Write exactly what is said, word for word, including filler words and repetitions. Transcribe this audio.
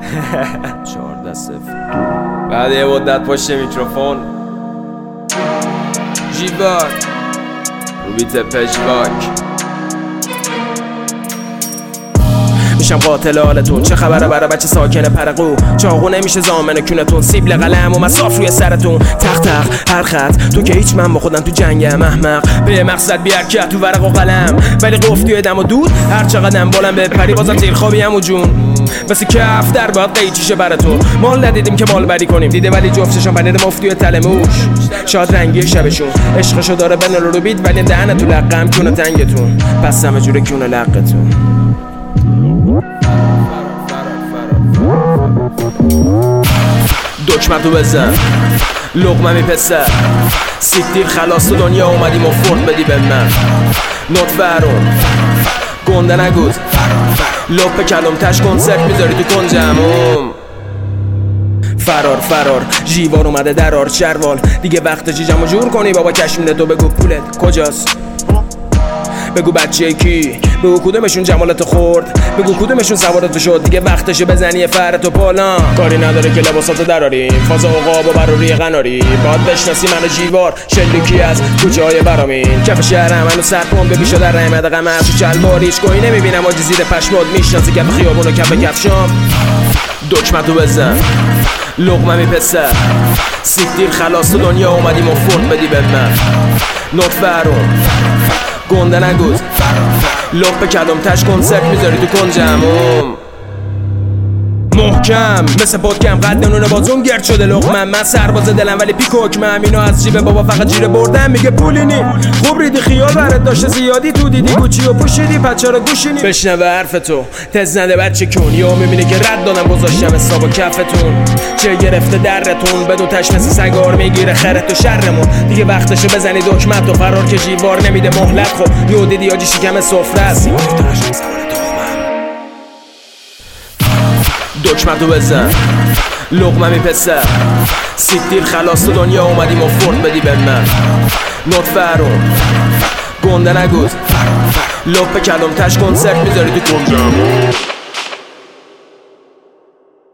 چهارده صفر بعد یه مدت پشت میکروفون جیواک روبیت پژواک میشم قاتل حالتون. چه خبره برای بچه ساکن پرقو؟ چاقو نمیشه زامن کونتون، سیبل قلم و مساف روی سرتون. تق تق هر خط تو که هیچ من با خودم تو جنگم احمق. به مقصد بی حرکت تو ورق و قلم، ولی قفلی دم و دود هر چقدرم بالم بپری بازم زیر خوابی همو جون. واسه کف در باید قیچیشه براتون. مال ندیدیم که مال بری کنیم، دیده ولی جفتشون پنیر مفتی و تلموش. شاد رنگی شبشون عشقشو داره بن رو بید، ولی دهنه تو لقم کونه تنگتون. پس همه جوره کونه لقتون. دکمتو بزن لقمه می پسر، سیکتیر خلاص تو دنیا اومدیم و فرد بدی به من. نوت فرون گنده نگود لپ کلم تش کنسرت میذاری تو کنجموم. فرار فرار جیوار اومده درار شروال، دیگه وقت جیجمو جور کنی بابا کشمینه تو. بگو پولت کجاست؟ بگو بچه کی؟ بگو کدومشون جمالتو خورد؟ بگو کدومشون سوارتو شد؟ دیگه وقتشه بزنی فرتو پالا. کاری نداره که لباساتو دراری، فاز عقاب و براری قناری. باید بشناسی منو جیوار شلیکی از کوچه های برامین. کف شهرم منو سرپون ببیشو در رحمت قمر تو چلباریش گویی نمیبینم آجی زیر پشماد. میشناسی کف خیابون و کف کفشام. دکمتو بزن لقمه می پسر، سیکتیر خلاص تو دنیا اومدیم و فرد بدی به من. نوت فرون گنده نگود لپ کلم تش کنسرت میذاری تو کنجموم. محکم مثل پدکم قد نونه بازون گرد شده لقمم. من سرباز دلم ولی پیکوکمم. اینو از جیب بابا فقط جیره بردم میگه پولینی. خوب ریدی خیال برات داشته زیادی تو دیدی گوچی و پوشیدی پچه رو گوشینی. بشنوه حرف تو تز نده بچه کن، یا میبینی که رد دادم گذاشتم حساب و کفتون. چه گرفته درتون بدون تش مثل سگار میگیره خرت و شرمون. دیگه وقتشه بزنی دکمت و فرار که جیوار نمیده مهلت. خب یو دیدی آجی شکم سفره است. دکمتو بزن لقمه می پسر، سیکتیر خلاص تو دنیا اومدیم و فرد بدی به من. نوت فرون گنده نگود لپ کلم تش کنسرت میذاری تو کنجموم.